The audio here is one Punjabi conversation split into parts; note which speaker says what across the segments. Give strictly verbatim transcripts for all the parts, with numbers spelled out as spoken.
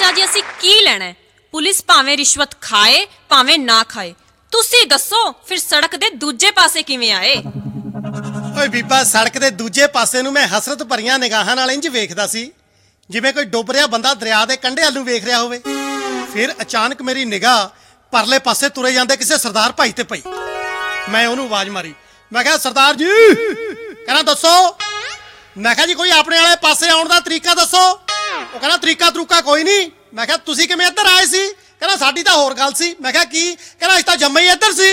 Speaker 1: ਭਲਾ ਜੀ ਅਸੀਂ ਕੀ ਲੈਣਾ ਹੈ? ਪੁਲਿਸ ਭਾਵੇਂ ਰਿਸ਼ਵਤ ਖਾਏ ਭਾਵੇਂ ਨਾ ਖਾਏ, ਤੁਸੀਂ ਦੱਸੋ ਫਿਰ ਸੜਕ ਦੇ ਦੂਜੇ ਪਾਸੇ ਕਿਵੇਂ ਆਏ?
Speaker 2: ਓਏ ਬੀਬਾ, ਸੜਕ ਦੇ ਦੂਜੇ ਪਾਸੇ ਨੂੰ ਮੈਂ ਹਸਰਤ ਭਰੀਆਂ ਨਿਗਾਹਾਂ ਨਾਲ ਇੰਜ ਵੇਖਦਾ ਸੀ ਜਿਵੇਂ ਕੋਈ ਡੁੱਬ ਰਿਹਾ ਬੰਦਾ ਦਰਿਆ ਦੇ ਕੰਢੇ ਵੱਲ ਨੂੰ ਵੇਖ ਰਿਹਾ ਹੋਵੇ। ਫਿਰ ਅਚਾਨਕ ਮੇਰੀ ਨਿਗਾਹ ਪਰਲੇ ਪਾਸੇ ਤੁਰੇ ਜਾਂਦੇ ਕਿਸੇ ਸਰਦਾਰ ਭਾਈ ਤੇ ਪਈ। ਮੈਂ ਉਹਨੂੰ ਆਵਾਜ਼ ਮਾਰੀ, ਮੈਂ ਕਿਹਾ ਸਰਦਾਰ ਜੀ, ਕਹਿੰਦਾ ਦੱਸੋ। ਮੈਂ ਕਿਹਾ ਜੀ ਕੋਈ ਆਪਣੇ ਵਾਲੇ ਪਾਸੇ ਆਉਣ ਦਾ ਤਰੀਕਾ ਦੱਸੋ। ਉਹ ਕਹਿੰਦਾ ਤਰੀਕਾ ਤਰੂਕਾ ਕੋਈ ਨਹੀਂ। ਮੈਂ ਕਿਹਾ ਤੁਸੀਂ ਕਿਵੇਂ ਇੱਧਰ ਆਏ ਸੀ? ਕਹਿੰਦਾ ਸਾਡੀ ਤਾਂ ਹੋਰ ਗੱਲ ਸੀ। ਮੈਂ ਕਿਹਾ ਕੀ? ਕਹਿੰਦਾ ਅਸੀਂ ਤਾਂ ਜੰਮੇ ਹੀ ਇੱਧਰ ਸੀ।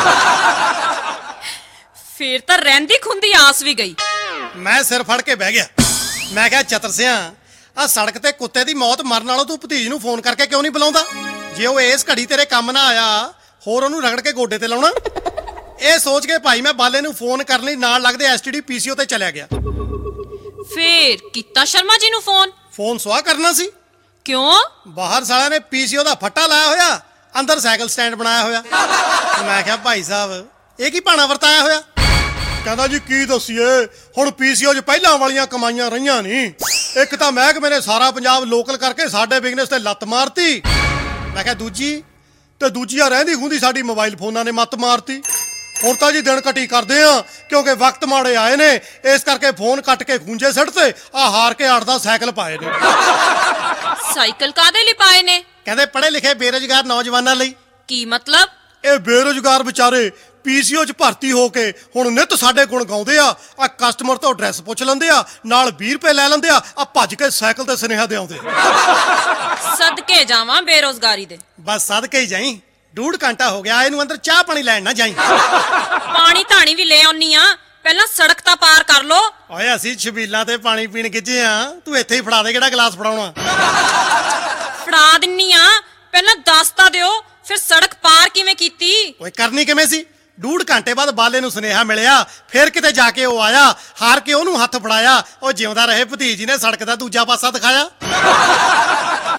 Speaker 1: ਫਿਰ ਤਾਂ ਰਹਿੰਦੀ ਖੁੰਦੀ ਆਸ ਵੀ ਗਈ।
Speaker 2: ਮੈਂ ਸਿਰ ਫੜ ਕੇ ਬਹਿ ਗਿਆ। ਮੈਂ ਕਿਹਾ ਚਤਰ ਸਿਆਂ, ਆ ਸੜਕ ਤੇ ਕੁੱਤੇ ਦੀ ਮੌਤ ਮਰਨ ਨਾਲੋਂ ਤੂੰ ਭਤੀਜ ਨੂੰ ਫੋਨ ਕਰਕੇ ਕਿਉਂ ਨਹੀਂ ਬੁਲਾਉਂਦਾ? ਜੇ ਉਹ ਇਸ ਘੜੀ ਤੇਰੇ ਕੰਮ ਨਾ ਆਇਆ, ਹੋਰ ਉਹਨੂੰ ਰਗੜ ਕੇ ਗੋਡੇ ਤੇ ਲਾਉਣਾ। ਇਹ ਸੋਚ ਕੇ ਭਾਈ ਮੈਂ ਬਾਲੇ ਨੂੰ ਫੋਨ ਕਰਨ ਲਈ ਨਾਲ ਲੱਗਦੇ ਐਸਟੀਡੀ ਪੀਸੀਓ ਤੇ ਚਲਿਆ ਗਿਆ।
Speaker 1: ਫਿਰ ਕੀਤਾ ਸ਼ਰਮਾ ਜੀ ਨੂੰ ਫੋਨ?
Speaker 2: ਫੋਨ ਸਵਾਹ ਕਰਨਾ ਸੀ।
Speaker 1: ਕਿਉਂ?
Speaker 2: ਬਾਹਰ ਸਾਲਿਆਂ ਨੇ ਪੀਸੀਓ ਦਾ ਫੱਟਾ ਲਾਇਆ ਹੋਇਆ, ਅੰਦਰ ਸਾਈਕਲ ਸਟੈਂਡ ਬਣਾਇਆ ਹੋਇਆ। ਮੈਂ ਕਿਹਾ ਭਾਈ ਸਾਹਿਬ ਇਹ ਕੀ ਭਾਣਾ ਵਰਤਾਇਆ ਹੋਇਆ? ਕਹਿੰਦਾ ਜੀ ਕੀ ਦੱਸੀਏ, ਹੁਣ ਪੀਸੀਓ 'ਚ ਪਹਿਲਾਂ ਵਾਲੀਆਂ ਕਮਾਈਆਂ ਰਹੀਆਂ ਨਹੀਂ। ਇੱਕ ਤਾਂ ਮਹਿਕਮੇ ਨੇ ਸਾਰਾ ਪੰਜਾਬ ਲੋਕਲ ਕਰਕੇ ਸਾਡੇ ਬਿਜ਼ਨਸ ਤੇ ਲੱਤ ਮਾਰਤੀ। ਮੈਂ ਕਿਹਾ ਦੂਜੀ ਤੇ ਦੂਜੀ ਆ ਰਹਿੰਦੀ ਖੁੰਦੀ ਸਾਡੀ ਮੋਬਾਈਲ ਫੋਨਾਂ ਨੇ ਮੱਤ ਮਾਰਤੀ। ਹੁਣ ਤਾਂ ਜੀ ਦਿਨ ਘਟੀ ਕਰਦੇ ਆ ਕਿਉਂਕਿ ਵਕਤ ਮਾੜੇ ਆਏ ਨੇ, ਇਸ ਕਰਕੇ ਫੋਨ ਕੱਟ ਕੇ ਖੂੰਜੇ ਸਿੱਟ ਤੇ ਆ ਹਾਰ ਕੇ ਅੱਠ ਦਾ ਸਾਈਕਲ ਪਾਏ ਨੇ।
Speaker 1: ਸਾਈਕਲ ਕਾਦੇ ਲਈ ਪਾਏ ਨੇ?
Speaker 2: ਕਹਿੰਦੇ ਪੜ੍ਹੇ ਲਿਖੇ ਬੇਰੁਜ਼ਗਾਰ ਨੌਜਵਾਨਾਂ ਲਈ।
Speaker 1: ਕੀ ਮਤਲਬ? ਇਹ
Speaker 2: ਬੇਰੁਜ਼ਗਾਰ ਵਿਚਾਰੇ ਪੀਸੀਓ 'ਚ ਭਰਤੀ ਹੋ ਕੇ ਹੁਣ ਨਿੱਤ ਸਾਡੇ ਗੁਣ ਗਾਉਂਦੇ ਆ। ਆ ਕਸਟਮਰ ਤੋਂ ਐਡਰੈਸ ਪੁੱਛ ਲੈਂਦੇ ਆ, ਨਾਲ ਵੀਹ ਰੁਪਏ ਲੈ ਲੈਂਦੇ ਆ, ਆ ਭੱਜ ਕੇ ਸਾਈਕਲ ਤੇ ਸੁਨੇਹਾ ਦੇ ਆਉਂਦੇ।
Speaker 1: ਸਦਕੇ ਜਾਵਾਂ ਬੇਰੁਜ਼ਗਾਰੀ ਦੇ।
Speaker 2: ਬਸ ਸਦਕੇ ਹੀ ਜਾਈ। ਡੂਢ ਘੰਟਾ ਹੋ ਗਿਆ ਇਹਨੂੰ, ਅੰਦਰ ਚਾਹ ਪਾਣੀ ਲੈਣ ਨਾ ਜਾਈ।
Speaker 1: ਪਾਣੀ ਧਾਣੀ ਵੀ ਲੈ ਆਉਣੀ ਆ, ਪਹਿਲਾਂ ਸੜਕ ਤਾਂ ਪਾਰ ਕਰ ਲੋ।
Speaker 2: ਓਏ ਅਸੀਂ ਛਬੀਲਾਂ ਤੇ ਪਾਣੀ ਪੀਣ ਗਿੱਜੇ ਆ, ਤੂੰ ਇੱਥੇ ਹੀ ਫੜਾ ਦੇ ਕਿਹੜਾ ਗਲਾਸ ਫੜਾਉਣਾ।
Speaker 1: ਫੜਾ ਦਿੰਨੀ ਆ, ਪਹਿਲਾਂ ਦੱਸ ਤਾਂ ਦਿਓ ਫਿਰ ਸੜਕ ਪਾਰ ਕਿਵੇਂ ਕੀਤੀ?
Speaker 2: ਓਏ ਕਰਨੀ ਕਿਵੇਂ ਸੀ? ਡੂਢ ਘੰਟੇ ਬਾਅਦ ਬਾਲੇ ਨੂੰ ਸੁਨੇਹਾ ਮਿਲਿਆ, ਫਿਰ ਕਿਤੇ ਜਾ ਕੇ ਉਹ ਆਇਆ, ਹਾਰ ਕੇ ਉਹਨੂੰ ਹੱਥ ਫੜਾਇਆ। ਉਹ ਜਿਉਂਦਾ ਰਹੇ ਭਤੀਜੀ ਨੇ ਸੜਕ ਦਾ ਦੂਜਾ ਪਾਸਾ ਦਿਖਾਇਆ।